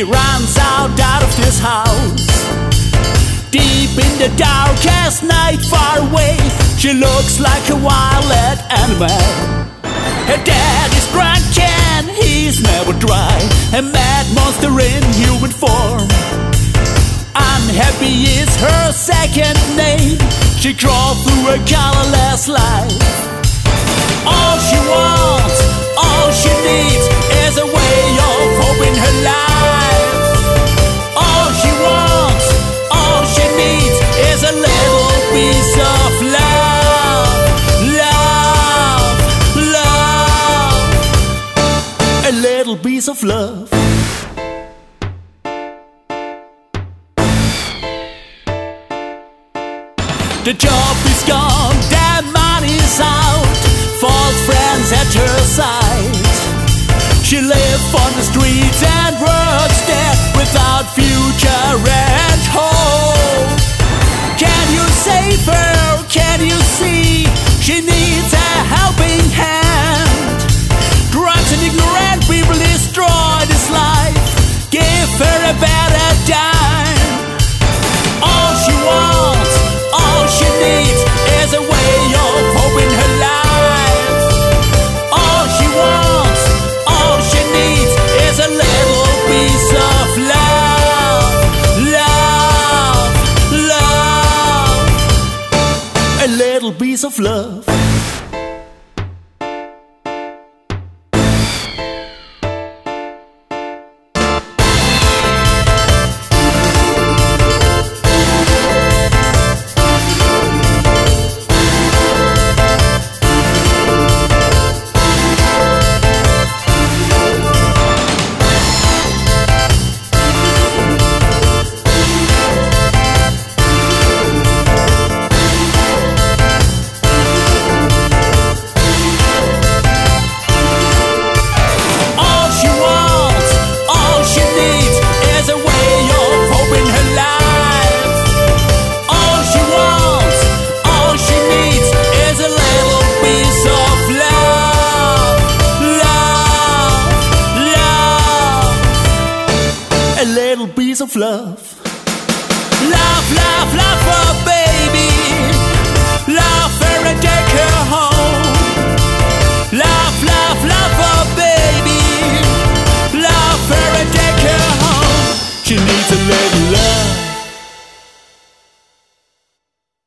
runs out of this house. Deep in the darkest night, far away, she looks like a wild animal. Her dad is drunk and he's never dry, a mad monster in human form. Unhappy is her second name. She crawls through a colorless life. All she wants, all she needs is a way of hope in her life. All she wants, all she needs is a little piece of love. Love, love. A little piece of love. The job is gone, the money's out, false friends at her side. She lives on the streets and works there without future and hope. Can you save her? Can you see? She needs a helping hand. Drugs and ignorant people destroy this life. Give her a better time. All she wants, all she needs is a way of hope in her life. All she wants, all she needs is a little piece of love. Love, love. A little piece of love. Piece of love.